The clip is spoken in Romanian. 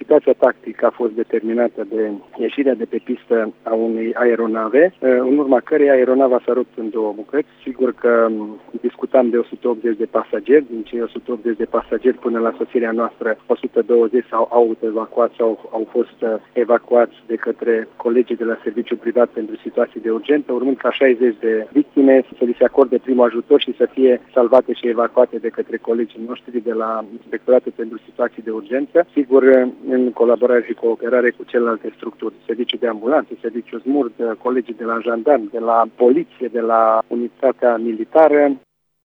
Precipitația tactică a fost determinată de ieșirea de pe pistă a unei aeronave, în urma cărei aeronava s-a rupt în două bucăți. Sigur că discutam de 180 de pasageri, din cei 180 de pasageri până la sosirea noastră 120 au autoevacuați sau au fost evacuați de către colegii de la Serviciul Privat pentru Situații de Urgență, urmând ca 60 de victime să li se acorde primul ajutor și să fie salvate și evacuate de către colegii noștri de la Inspectoratul pentru Situații de Urgență, sigur în colaborare și cooperare cu celelalte structuri, serviciul de ambulanță, serviciul SMURD, colegii de la jandarmi, de la poliție, de la unitatea militară.